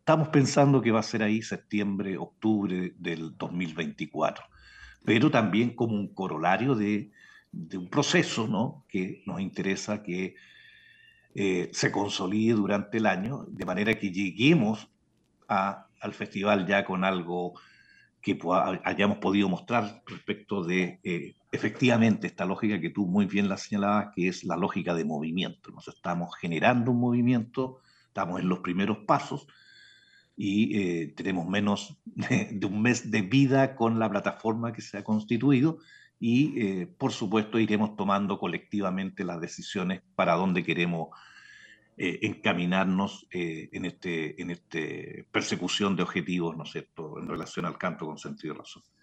estamos pensando que va a ser ahí septiembre, octubre del 2024, pero también como un corolario de un proceso, ¿no? Que nos interesa que se consolide durante el año, de manera que lleguemos al festival ya con algo que hayamos podido mostrar respecto de efectivamente esta lógica que tú muy bien la señalabas, que es la lógica de movimiento. Nos estamos generando un movimiento, estamos en los primeros pasos y tenemos menos de un mes de vida con la plataforma que se ha constituido y por supuesto iremos tomando colectivamente las decisiones para dónde queremos encaminarnos en este persecución de objetivos, ¿no es cierto?, en relación al canto con sentido y razón.